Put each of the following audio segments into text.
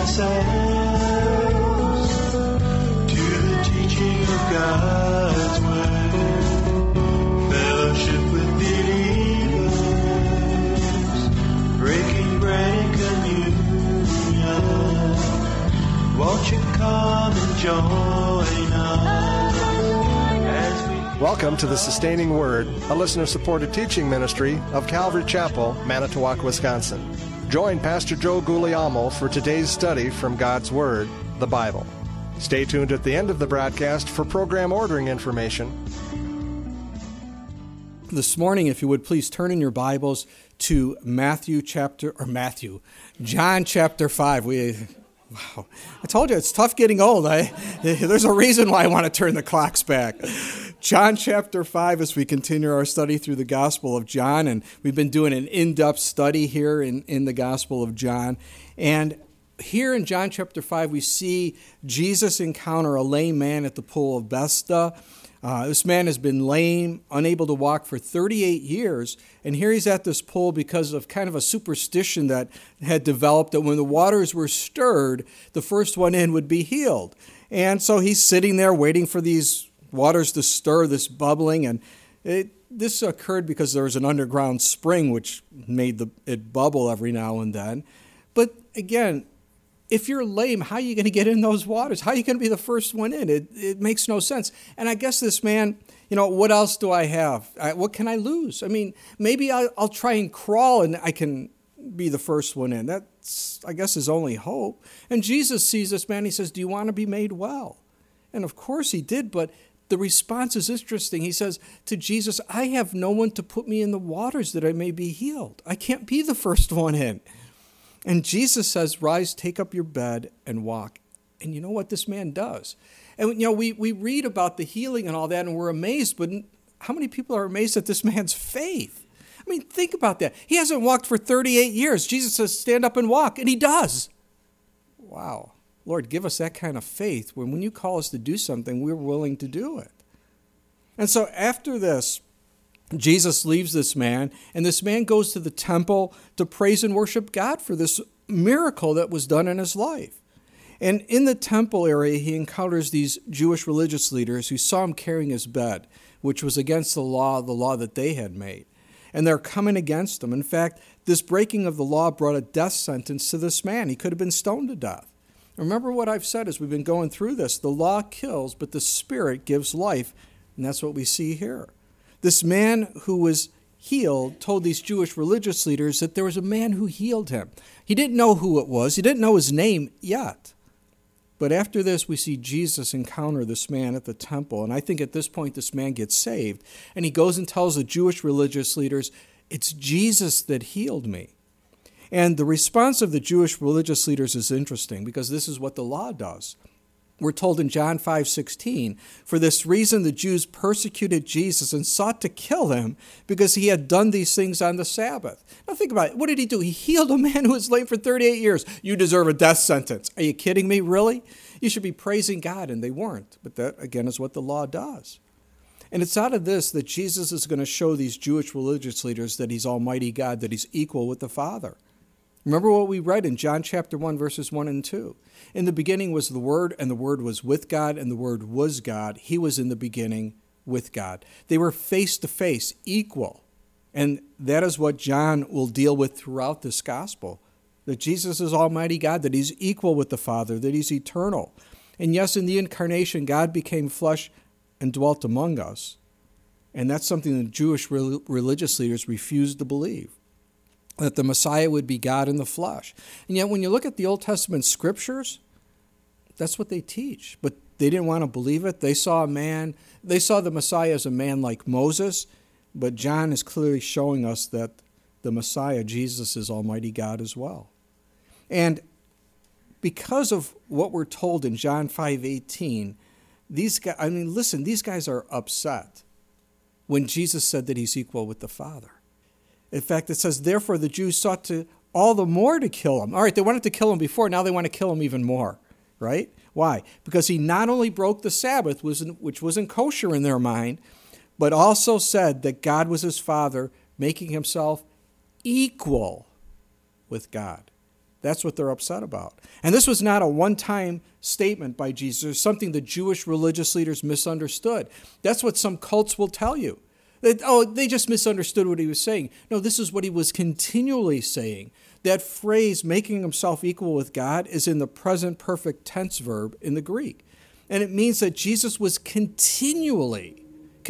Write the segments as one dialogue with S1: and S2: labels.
S1: ourselves to the teaching of God's Word, fellowship with believers, breaking bread and communion. Won't you come and join us as we...
S2: Welcome to the Sustaining Word, a listener-supported teaching ministry of Calvary Chapel, Manitowoc, Wisconsin. Join Pastor Joe Guglielmo for today's study from God's Word, the Bible. Stay tuned at the end of the broadcast for program ordering information.
S3: This morning, if you would please turn in your Bibles to John chapter 5. Wow. I told you, it's tough getting old. There's a reason why I want to turn the clocks back. John chapter 5 as we continue our study through the Gospel of John. And we've been doing an in-depth study here in the Gospel of John. And here in John chapter 5, we see Jesus encounter a lame man at the pool of Bethesda. This man has been lame, unable to walk for 38 years, and here he's at this pool because of kind of a superstition that had developed that when the waters were stirred, the first one in would be healed. And so he's sitting there waiting for these waters to stir, this bubbling, and this occurred because there was an underground spring which made it bubble every now and then. But again, if you're lame, how are you going to get in those waters? How are you going to be the first one in? It makes no sense. And I guess this man, what else do I have? What can I lose? I mean, maybe I'll try and crawl and I can be the first one in. That's, I guess, his only hope. And Jesus sees this man. He says, do you want to be made well? And of course he did, but the response is interesting. He says to Jesus, I have no one to put me in the waters that I may be healed. I can't be the first one in. And Jesus says, rise, take up your bed and walk. And you know what this man does? And we read about the healing and all that and we're amazed, but how many people are amazed at this man's faith? I mean, think about that. He hasn't walked for 38 years. Jesus says, stand up and walk, and he does. Wow. Lord, give us that kind of faith when you call us to do something, we're willing to do it. And so after this, Jesus leaves this man, and this man goes to the temple to praise and worship God for this miracle that was done in his life. And in the temple area, he encounters these Jewish religious leaders who saw him carrying his bed, which was against the law that they had made. And they're coming against him. In fact, this breaking of the law brought a death sentence to this man. He could have been stoned to death. Remember what I've said as we've been going through this. The law kills, but the Spirit gives life. And that's what we see here. This man who was healed told these Jewish religious leaders that there was a man who healed him. He didn't know who it was. He didn't know his name yet. But after this, we see Jesus encounter this man at the temple. And I think at this point, this man gets saved. And he goes and tells the Jewish religious leaders, it's Jesus that healed me. And the response of the Jewish religious leaders is interesting because this is what the law does. We're told in John 5:16, for this reason the Jews persecuted Jesus and sought to kill him because he had done these things on the Sabbath. Now think about it. What did he do? He healed a man who was lame for 38 years. You deserve a death sentence. Are you kidding me? Really? You should be praising God, and they weren't. But that, again, is what the law does. And it's out of this that Jesus is going to show these Jewish religious leaders that he's Almighty God, that he's equal with the Father. Remember what we read in John chapter 1, verses 1 and 2. In the beginning was the Word, and the Word was with God, and the Word was God. He was in the beginning with God. They were face to face, equal. And that is what John will deal with throughout this gospel, that Jesus is Almighty God, that he's equal with the Father, that he's eternal. And yes, in the incarnation, God became flesh and dwelt among us. And that's something the Jewish religious leaders refused to believe, that the Messiah would be God in the flesh. And yet when you look at the Old Testament scriptures, that's what they teach. But they didn't want to believe it. They saw the Messiah as a man like Moses, but John is clearly showing us that the Messiah, Jesus, is Almighty God as well. And because of what we're told in John 5:18, these guys are upset when Jesus said that he's equal with the Father. In fact, it says, therefore the Jews sought to all the more to kill him. All right, they wanted to kill him before, now they want to kill him even more, right? Why? Because he not only broke the Sabbath, which wasn't kosher in their mind, but also said that God was his Father, making himself equal with God. That's what they're upset about. And this was not a one-time statement by Jesus, or something the Jewish religious leaders misunderstood. That's what some cults will tell you. That, they just misunderstood what he was saying. No, this is what he was continually saying. That phrase, making himself equal with God, is in the present perfect tense verb in the Greek. And it means that Jesus was continually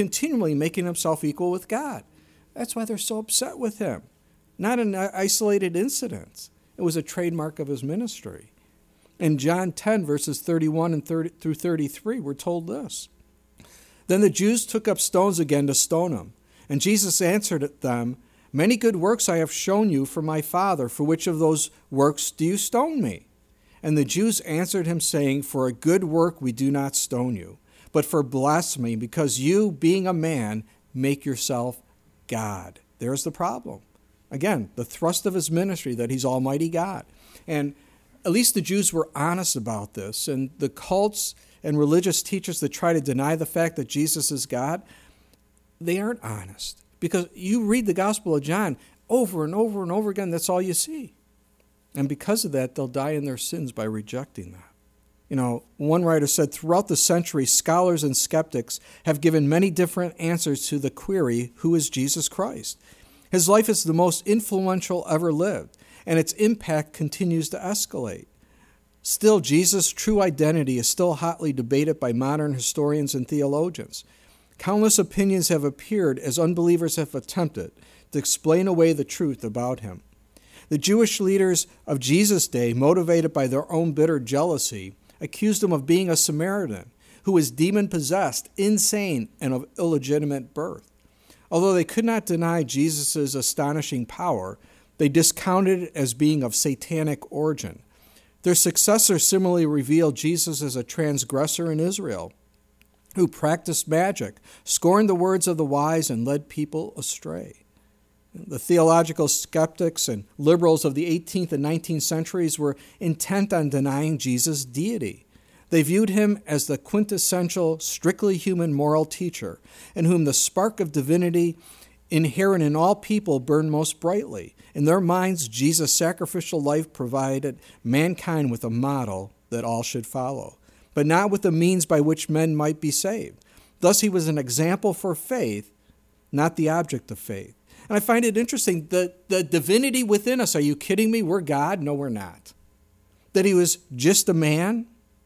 S3: making himself equal with God. That's why they're so upset with him. Not an isolated incident. It was a trademark of his ministry. In John 10, verses 31 through 33, we're told this. Then the Jews took up stones again to stone him. And Jesus answered them, "Many good works I have shown you from my Father. For which of those works do you stone me?" And the Jews answered him, saying, "For a good work we do not stone you, but for blasphemy, because you, being a man, make yourself God." There's the problem. Again, the thrust of his ministry, that he's Almighty God. And at least the Jews were honest about this. And the cults and religious teachers that try to deny the fact that Jesus is God, they aren't honest. Because you read the Gospel of John over and over and over again, that's all you see. And because of that, they'll die in their sins by rejecting that. One writer said, throughout the centuries, scholars and skeptics have given many different answers to the query, who is Jesus Christ? His life is the most influential ever lived, and its impact continues to escalate. Still, Jesus' true identity is still hotly debated by modern historians and theologians. Countless opinions have appeared as unbelievers have attempted to explain away the truth about him. The Jewish leaders of Jesus' day, motivated by their own bitter jealousy, accused him of being a Samaritan who was demon-possessed, insane, and of illegitimate birth. Although they could not deny Jesus' astonishing power, they discounted it as being of satanic origin. Their successors similarly revealed Jesus as a transgressor in Israel, who practiced magic, scorned the words of the wise, and led people astray. The theological skeptics and liberals of the 18th and 19th centuries were intent on denying Jesus' deity. They viewed him as the quintessential, strictly human moral teacher, in whom the spark of divinity inherent in all people burned most brightly. In their minds, Jesus' sacrificial life provided mankind with a model that all should follow, but not with the means by which men might be saved. Thus, he was an example for faith, not the object of faith. And I find it interesting, the divinity within us. Are you kidding me? We're God? No, we're not. That he was just a man,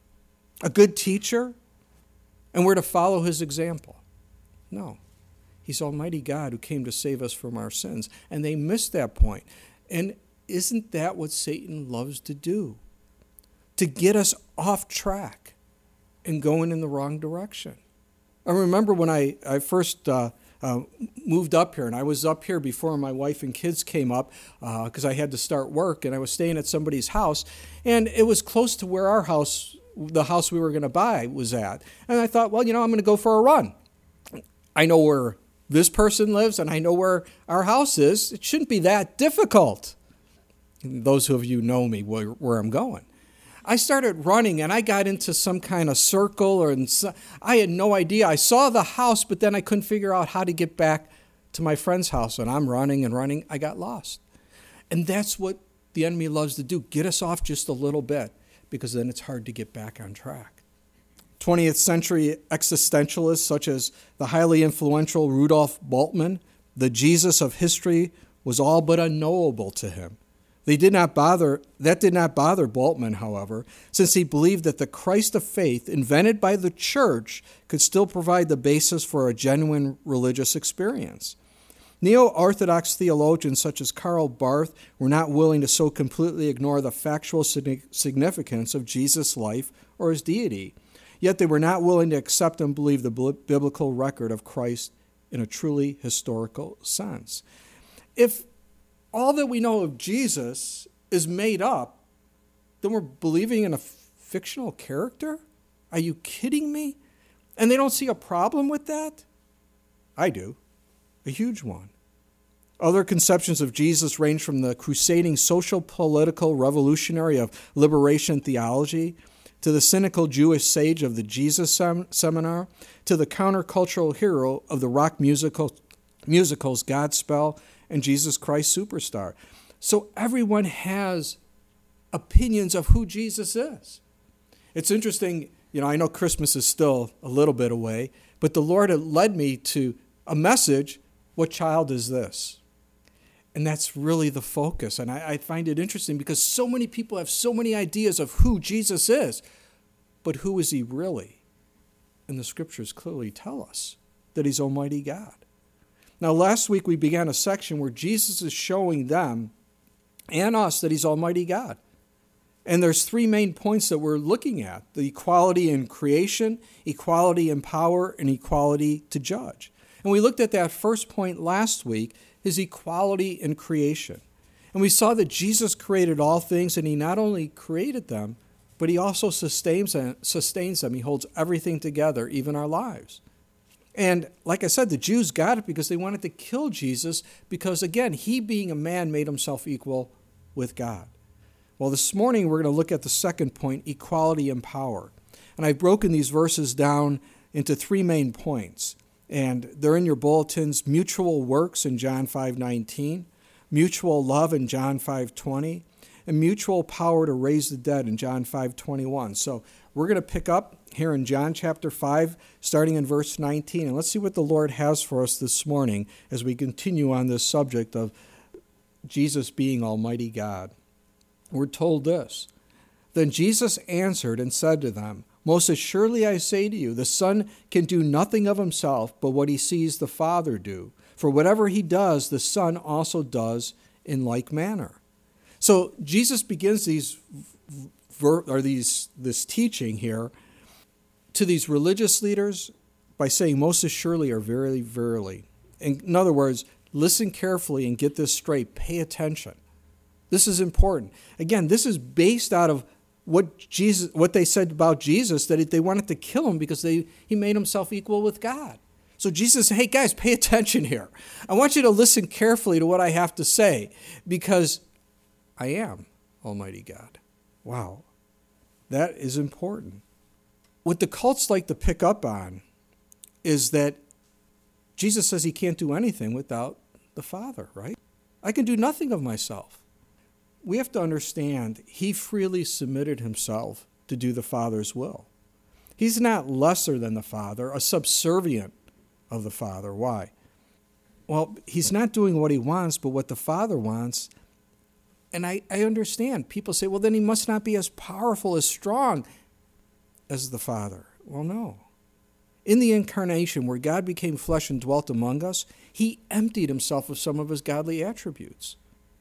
S3: a good teacher, and we're to follow his example. No. He's Almighty God who came to save us from our sins. And they missed that point. And isn't that what Satan loves to do? To get us off track and going in the wrong direction. I remember when I first moved up here, and I was up here before my wife and kids came up because I had to start work, and I was staying at somebody's house, and it was close to where the house we were going to buy was at. And I thought, well, I'm going to go for a run. I know where this person lives, and I know where our house is. It shouldn't be that difficult. And those of you know me where I'm going. I started running, and I got into some kind of circle, I had no idea. I saw the house, but then I couldn't figure out how to get back to my friend's house. And I'm running and running. I got lost. And that's what the enemy loves to do, get us off just a little bit, because then it's hard to get back on track. 20th century existentialists such as the highly influential Rudolf Bultmann, the Jesus of history was all but unknowable to him. That did not bother Bultmann, however, since he believed that the Christ of faith invented by the church could still provide the basis for a genuine religious experience. Neo-Orthodox theologians such as Karl Barth were not willing to so completely ignore the factual significance of Jesus' life or his deity, yet they were not willing to accept and believe the biblical record of Christ in a truly historical sense. If all that we know of Jesus is made up, then we're believing in a fictional character? Are you kidding me? And they don't see a problem with that? I do. A huge one. Other conceptions of Jesus range from the crusading social, political, revolutionary of liberation theology, to the cynical Jewish sage of the Jesus Seminar, to the countercultural hero of the rock musicals Godspell and Jesus Christ Superstar. So everyone has opinions of who Jesus is. It's interesting, I know Christmas is still a little bit away, but the Lord had led me to a message, what child is this? And that's really the focus. And I find it interesting because so many people have so many ideas of who Jesus is, but who is he really? And the scriptures clearly tell us that he's Almighty God. Now, last week we began a section where Jesus is showing them and us that he's Almighty God. And there's three main points that we're looking at: the equality in creation, equality in power, and equality to judge. And we looked at that first point last week, his equality in creation. And we saw that Jesus created all things, and he not only created them, but he also sustains them. He holds everything together, even our lives. And like I said, the Jews got it because they wanted to kill Jesus because, again, he being a man made himself equal with God. Well, this morning we're going to look at the second point, equality in power. And I've broken these verses down into three main points. And they're in your bulletins: mutual works in John 5:19, mutual love in John 5:20, and mutual power to raise the dead in John 5:21. So we're going to pick up here in John chapter 5, starting in verse 19. And let's see what the Lord has for us this morning as we continue on this subject of Jesus being Almighty God. We're told this: Then Jesus answered and said to them, Most assuredly I say to you, the Son can do nothing of himself but what he sees the Father do. For whatever he does, the Son also does in like manner. So Jesus begins this teaching here to these religious leaders by saying, Most assuredly or verily, verily. In other words, listen carefully and get this straight. Pay attention. This is important. Again, this is based out of what they said about Jesus, that they wanted to kill him because he made himself equal with God. So Jesus said, hey guys, pay attention here. I want you to listen carefully to what I have to say because I am Almighty God. Wow, that is important. What the cults like to pick up on is that Jesus says he can't do anything without the Father, right? I can do nothing of myself. We have to understand he freely submitted himself to do the Father's will. He's not lesser than the Father, a subservient of the Father. Why? Well, he's not doing what he wants, but what the Father wants. And I understand. People say, well, then he must not be as powerful, as strong as the Father. Well, no. In the incarnation, where God became flesh and dwelt among us, he emptied himself of some of his godly attributes.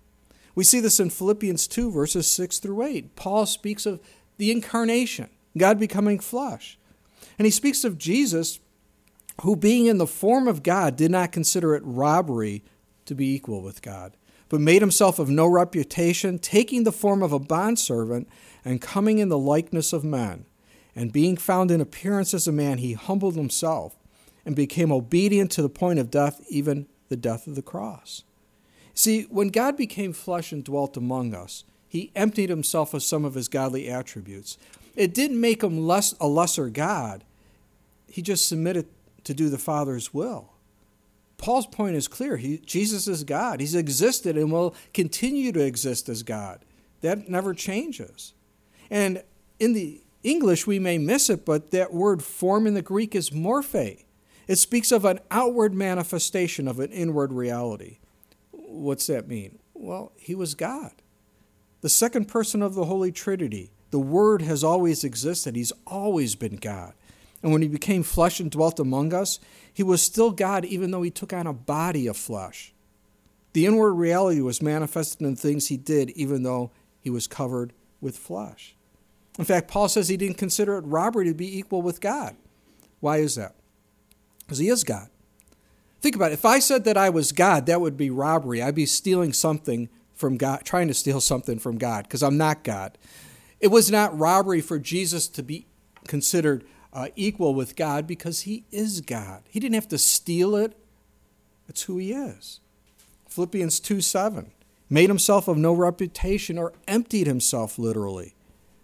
S3: We see this in Philippians 2, verses 6 through 8. Paul speaks of the incarnation, God becoming flesh. And he speaks of Jesus, who being in the form of God did not consider it robbery to be equal with God, but made himself of no reputation, taking the form of a bondservant and coming in the likeness of men. And being found in appearance as a man, he humbled himself and became obedient to the point of death, even the death of the cross. See, when God became flesh and dwelt among us, he emptied himself of some of his godly attributes. It didn't make him a lesser God. He just submitted to do the Father's will. Paul's point is clear. Jesus is God. He's existed and will continue to exist as God. That never changes. And in the English, we may miss it, but that word form in the Greek is morphe. It speaks of an outward manifestation of an inward reality. What's that mean? Well, he was God. The second person of the Holy Trinity. The Word has always existed. He's always been God. And when he became flesh and dwelt among us, he was still God even though he took on a body of flesh. The inward reality was manifested in things he did even though he was covered with flesh. In fact, Paul says he didn't consider it robbery to be equal with God. Why is that? Because he is God. Think about it. If I said that I was God, that would be robbery. I'd be stealing something from God, trying to steal something from God, because I'm not God. It was not robbery for Jesus to be considered equal with God because he is God. He didn't have to steal it. It's who he is. Philippians 2:7, made himself of no reputation or emptied himself literally.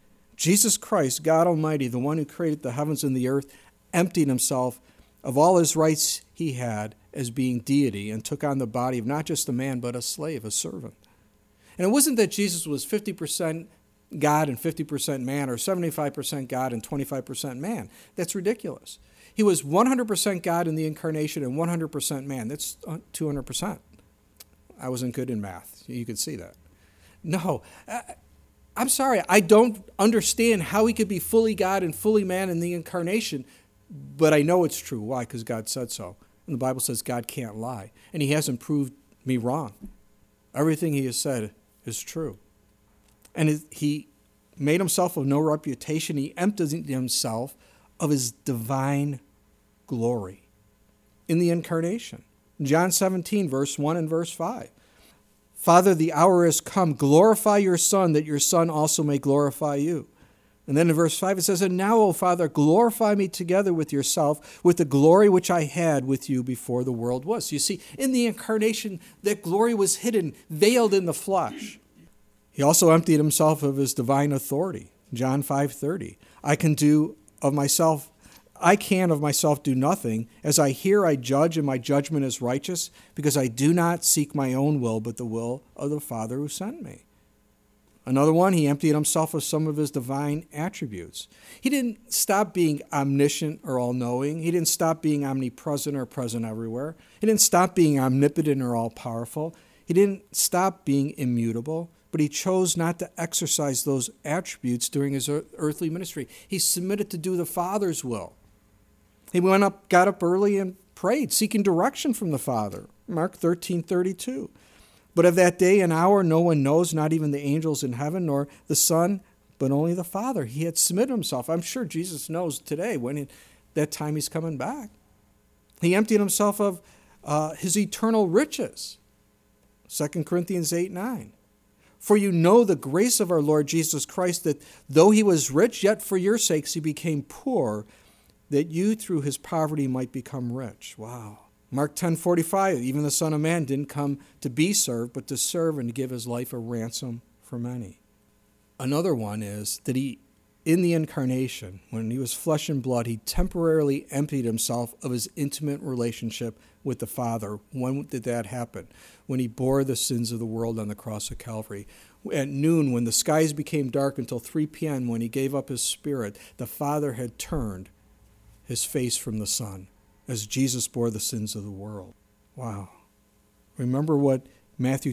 S3: Jesus Christ, God Almighty, the one who created the heavens and the earth, emptied himself of all his rights he had as being deity and took on the body of not just a man, but a slave, a servant. And it wasn't that Jesus was 50% God and 50% man, or 75% God and 25% man. That's ridiculous. He was 100% God in the incarnation and 100% man. That's 200%. I wasn't good in math. You could see that. No, I'm sorry. I don't understand how he could be fully God and fully man in the incarnation, but I know it's true. Why? Because God said so. And the Bible says God can't lie. And he hasn't proved me wrong. Everything he has said is true. And he made himself of no reputation. He emptied himself of his divine glory in the incarnation. John 17, verse 1 and verse 5. Father, the hour has come. Glorify your Son, that your Son also may glorify you. And then in verse 5 it says, and now, O Father, glorify me together with yourself, with the glory which I had with you before the world was. You see, in the incarnation, that glory was hidden, veiled in the flesh. He also emptied himself of his divine authority. John 5:30. I can of myself do nothing. As I hear, I judge, and my judgment is righteous, because I do not seek my own will, but the will of the Father who sent me. Another one, he emptied himself of some of his divine attributes. He didn't stop being omniscient or all-knowing. He didn't stop being omnipresent or present everywhere. He didn't stop being omnipotent or all-powerful. He didn't stop being immutable, but he chose not to exercise those attributes during his earthly ministry. He submitted to do the Father's will. He got up early and prayed, seeking direction from the Father. Mark 13:32. But of that day and hour no one knows, not even the angels in heaven, nor the Son, but only the Father. He had submitted himself. I'm sure Jesus knows today when that time he's coming back. He emptied himself of his eternal riches. 2 Corinthians 8:9. For you know the grace of our Lord Jesus Christ, that though he was rich, yet for your sakes he became poor, that you through his poverty might become rich. Wow. Mark 10:45, even the Son of Man didn't come to be served, but to serve and to give his life a ransom for many. Another one is that he, in the incarnation, when he was flesh and blood, he temporarily emptied himself of his intimate relationship with the Father. When did that happen? When he bore the sins of the world on the cross of Calvary. At noon, when the skies became dark, until 3 p.m., when he gave up his spirit, the Father had turned his face from the Son, as Jesus bore the sins of the world. Wow. Remember what Matthew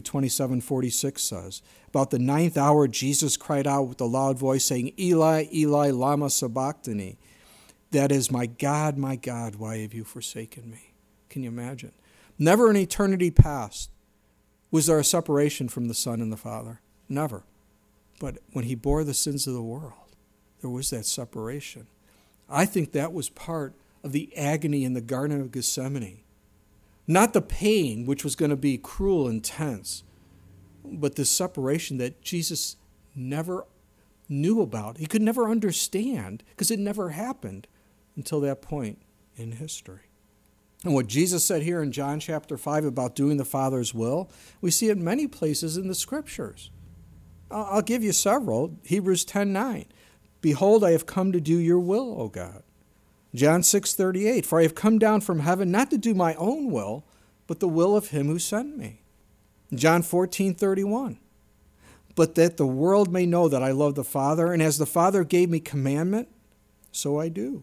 S3: 27:46 says. About the 9th hour, Jesus cried out with a loud voice, saying, Eli, Eli, lama sabachthani. That is, my God, why have you forsaken me? Can you imagine? Never in eternity past was there a separation from the Son and the Father. Never. But when he bore the sins of the world, there was that separation. I think that was part of the agony in the Garden of Gethsemane. Not the pain, which was going to be cruel, intense, but the separation that Jesus never knew about. He could never understand because it never happened until that point in history. And what Jesus said here in John chapter 5 about doing the Father's will, we see it many places in the Scriptures. I'll give you several. Hebrews 10:9. Behold, I have come to do your will, O God. John 6:38. For I have come down from heaven not to do my own will, but the will of him who sent me. John 14:31. But that the world may know that I love the Father, and as the Father gave me commandment, so I do.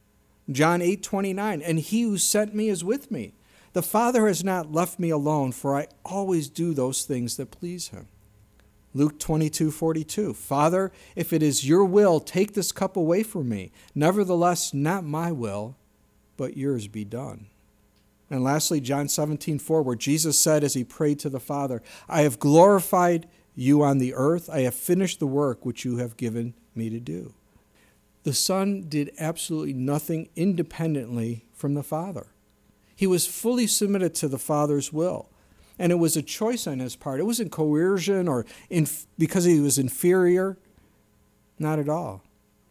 S3: John 8:29. And he who sent me is with me. The Father has not left me alone, for I always do those things that please him. Luke 22:42. Father, if it is your will, take this cup away from me. Nevertheless, not my will, but yours be done. And lastly, John 17:4, where Jesus said as he prayed to the Father, I have glorified you on the earth. I have finished the work which you have given me to do. The Son did absolutely nothing independently from the Father. He was fully submitted to the Father's will. And it was a choice on his part. It wasn't coercion or because he was inferior. Not at all.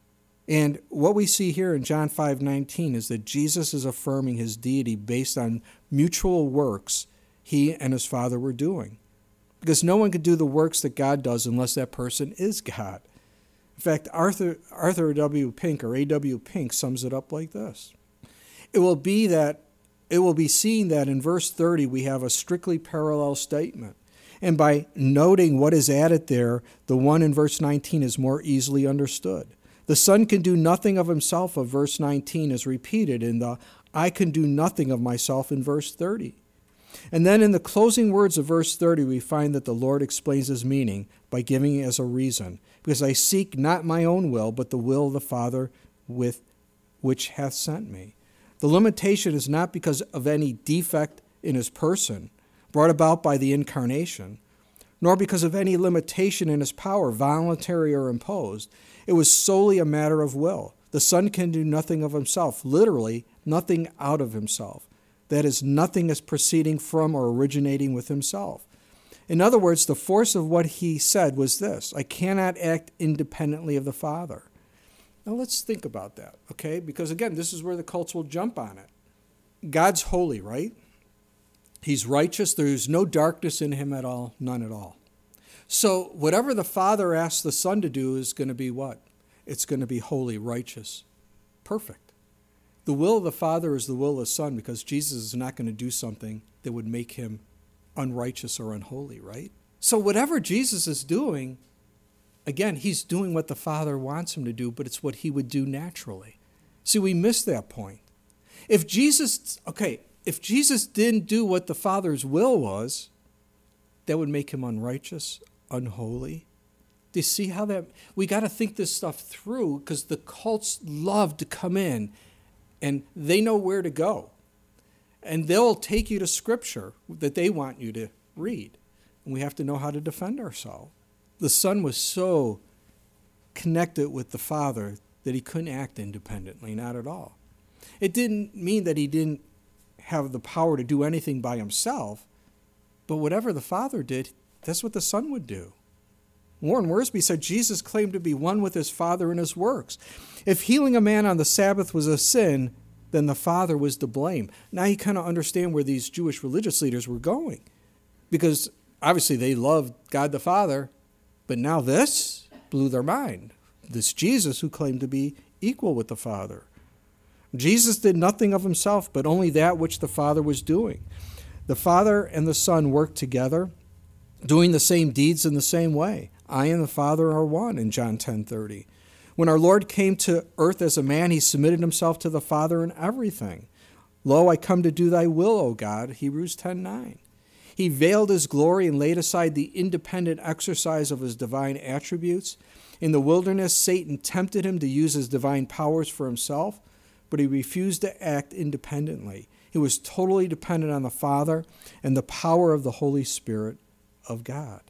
S3: And what we see here in John 5:19 is that Jesus is affirming his deity based on mutual works he and his Father were doing. Because no one could do the works that God does unless that person is God. In fact, Arthur W. Pink, or A.W. Pink, sums it up like this. It will be seen that in verse 30 we have a strictly parallel statement. And by noting what is added there, the one in verse 19 is more easily understood. The Son can do nothing of himself of verse 19 is repeated in the I can do nothing of myself in verse 30. And then in the closing words of verse 30, we find that the Lord explains his meaning by giving it as a reason. Because I seek not my own will, but the will of the Father with which hath sent me. The limitation is not because of any defect in his person, brought about by the incarnation, nor because of any limitation in his power, voluntary or imposed. It was solely a matter of will. The Son can do nothing of himself, literally nothing out of himself. That is, nothing is proceeding from or originating with himself. In other words, the force of what he said was this: I cannot act independently of the Father. Now let's think about that, okay? Because again, this is where the cults will jump on it. God's holy, right? He's righteous. There's no darkness in him at all, none at all. So whatever the Father asks the Son to do is going to be what? It's going to be holy, righteous, perfect. The will of the Father is the will of the Son, because Jesus is not going to do something that would make him unrighteous or unholy, right? So whatever Jesus is doing, again, he's doing what the Father wants him to do, but it's what he would do naturally. See, we missed that point. If Jesus didn't do what the Father's will was, that would make him unrighteous, unholy. Do you see how that... We got to think this stuff through, because the cults love to come in and they know where to go. And they'll take you to Scripture that they want you to read. And we have to know how to defend ourselves. The Son was so connected with the Father that he couldn't act independently, not at all. It didn't mean that he didn't have the power to do anything by himself, but whatever the Father did, that's what the Son would do. Warren Wiersbe said Jesus claimed to be one with his Father in his works. If healing a man on the Sabbath was a sin, then the Father was to blame. Now you kind of understand where these Jewish religious leaders were going, because obviously they loved God the Father, but now this blew their mind. This Jesus who claimed to be equal with the Father. Jesus did nothing of himself, but only that which the Father was doing. The Father and the Son worked together, doing the same deeds in the same way. I and the Father are one in John 10:30. When our Lord came to earth as a man, he submitted himself to the Father in everything. Lo, I come to do thy will, O God, Hebrews 10:9. He veiled his glory and laid aside the independent exercise of his divine attributes. In the wilderness, Satan tempted him to use his divine powers for himself, but he refused to act independently. He was totally dependent on the Father and the power of the Holy Spirit of God.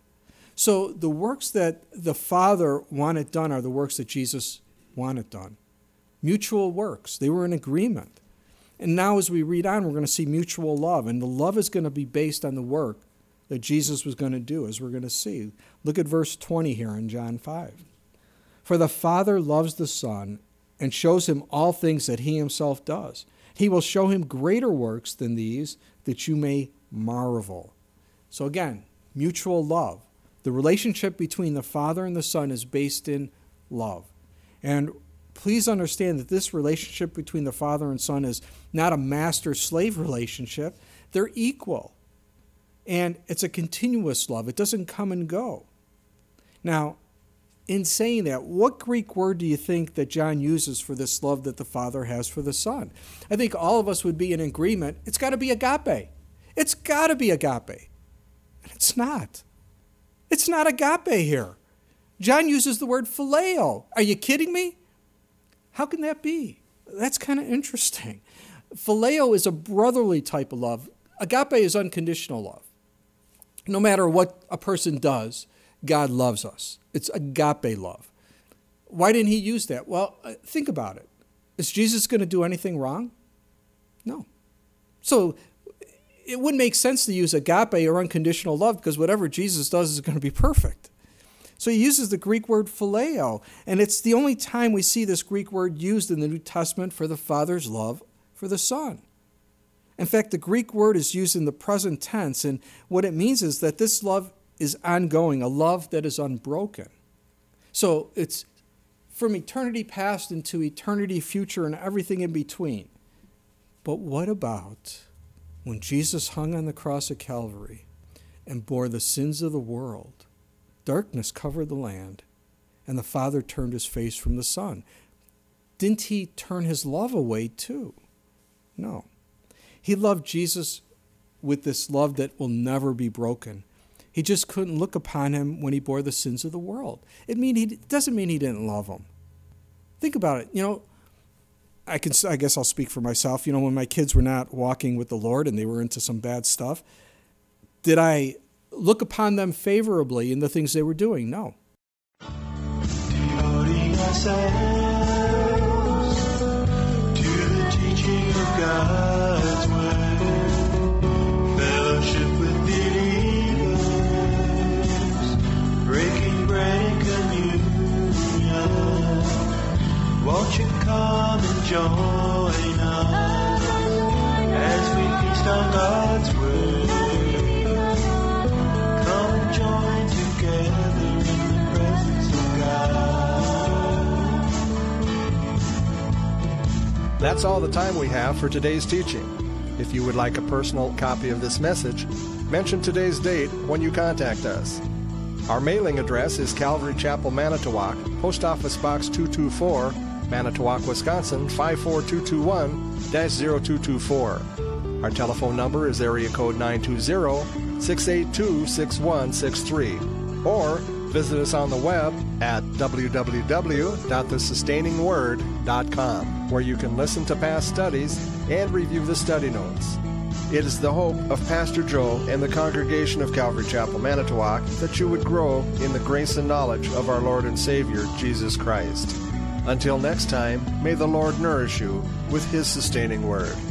S3: So the works that the Father wanted done are the works that Jesus wanted done. Mutual works. They were in agreement. And now as we read on, we're going to see mutual love. And the love is going to be based on the work that Jesus was going to do, as we're going to see. Look at verse 20 here in John 5. For the Father loves the Son and shows him all things that he himself does. He will show him greater works than these, that you may marvel. So again, mutual love. The relationship between the Father and the Son is based in love. And please understand that this relationship between the Father and Son is not a master-slave relationship. They're equal. And it's a continuous love. It doesn't come and go. Now, in saying that, what Greek word do you think that John uses for this love that the Father has for the Son? I think all of us would be in agreement. It's got to be agape. It's got to be agape. And it's not. It's not agape here. John uses the word phileo. Are you kidding me? How can that be? That's kind of interesting. Phileo is a brotherly type of love. Agape is unconditional love. No matter what a person does, God loves us. It's agape love. Why didn't he use that? Well, think about it. Is Jesus going to do anything wrong? No. So it wouldn't make sense to use agape or unconditional love, because whatever Jesus does is going to be perfect. So he uses the Greek word phileo, and it's the only time we see this Greek word used in the New Testament for the Father's love for the Son. In fact, the Greek word is used in the present tense, and what it means is that this love is ongoing, a love that is unbroken. So it's from eternity past into eternity future and everything in between. But what about when Jesus hung on the cross at Calvary and bore the sins of the world. Darkness covered the land, and the Father turned his face from the Son. Didn't he turn his love away too? No. He loved Jesus with this love that will never be broken. He just couldn't look upon him when he bore the sins of the world. It doesn't mean he didn't love him. Think about it. I guess I'll speak for myself. When my kids were not walking with the Lord and they were into some bad stuff, did I look upon them favorably in the things they were doing? No.
S1: Devoting ourselves to the teaching of God's word, fellowship with believers, breaking bread and communion. Won't you come and join us as we feast on God's word? Come and join together in the presence of God.
S2: That's all the time we have for today's teaching. If you would like a personal copy of this message, mention today's date when you contact us. Our mailing address is Calvary Chapel, Manitowoc, Post Office Box 224, Manitowoc, Wisconsin 54221-0224. Our telephone number is area code 920-682-6163. Or visit us on the web at www.thesustainingword.com, where you can listen to past studies and review the study notes. It is the hope of Pastor Joe and the congregation of Calvary Chapel, Manitowoc, that you would grow in the grace and knowledge of our Lord and Savior, Jesus Christ. Until next time, may the Lord nourish you with His sustaining word.